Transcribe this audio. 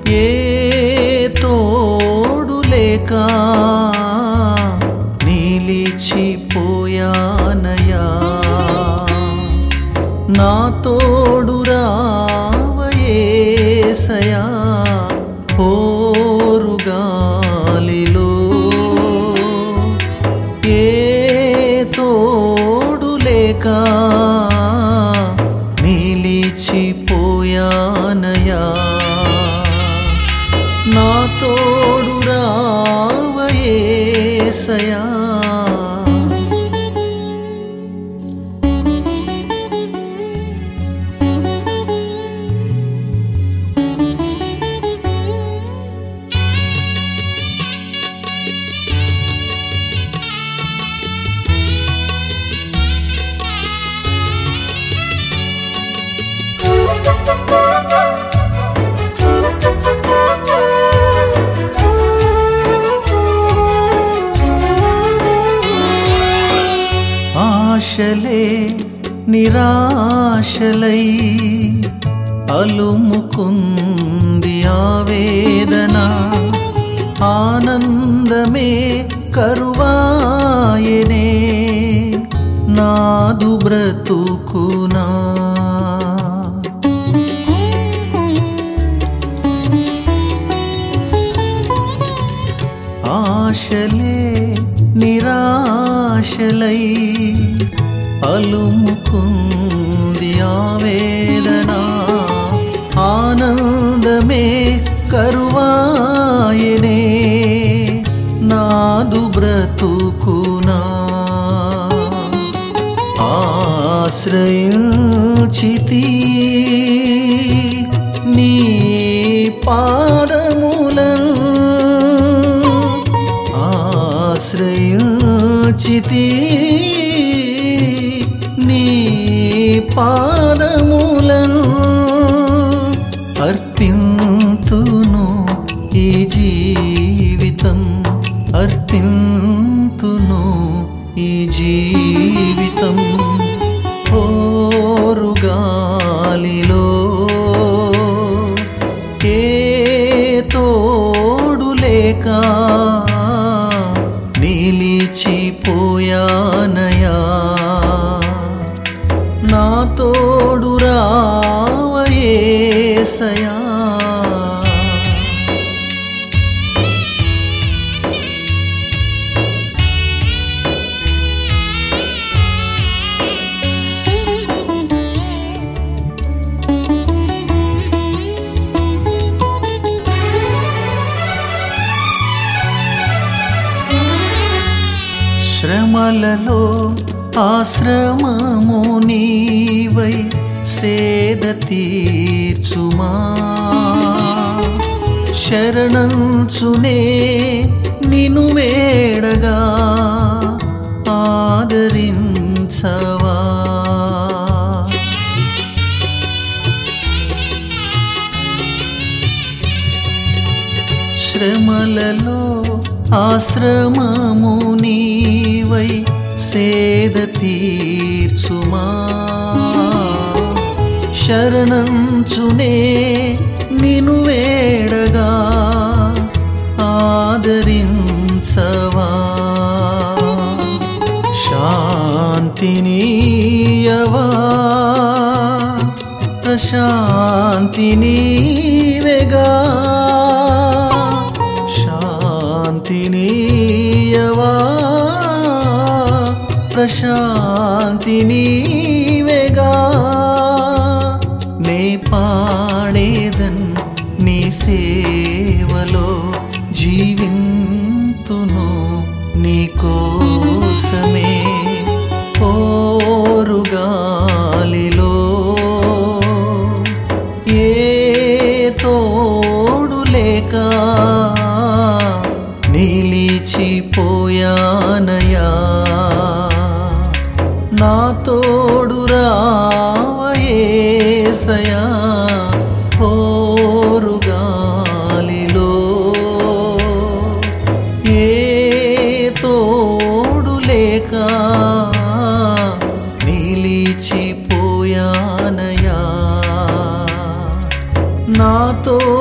ఏ తోడు లేక నిలిచిపోయానయా, నా తోడు రావయేసయా పోరుగాలిలో. ఏ తోడు లేక నిలిచిపోయానయా, నా తోడు రావయేసయా. ఆశలే నిరాశలై అలుముకుంది ఆవేదన, ఆనందమే కరువాయనే నాదు బ్రతుకునా. ఆశలే నిరాశలై అలుముకుంది ఆవేదన, ఆనందమే కరువాయనే నాదు బ్రతుకునా. ఆశ్రయించితి నీ పాదములను, ఆశ్రయించితి నీ పాదములను, అర్పింతును ఈ జీవితం, అర్పింతును ఈ జీవితం. పోరుగాలిలో ఏ తోడు లేక నిలిచిపోయానయా, నా తోడు రావయేసయా. శ్రమలలో ఆశ్రమము నీవై సేద తీర్చుమా, శరణంచునే నిను వేడగా ఆదరించవా. శ్రమలలో ఆశ్రమము నీవై సేద తీర్చుమా, శరణంచునే నిను వేడగా ఆదరించవా. శాంతినీయవా ప్రశాంతినీవేగా, శాంతినీయవా ప్రశాంతినీవేగా. నే పాడేదన్ నీ సేవలో, జీవింతును నీ కోసమే. పోరుగాలిలో ఏ తోడు లేక నిలిచిపోయానయా, నా తోడు రావయేసయా. పోరుగాలిలో ఏ తోడు లేక నిలిచిపోయానయా, నాతో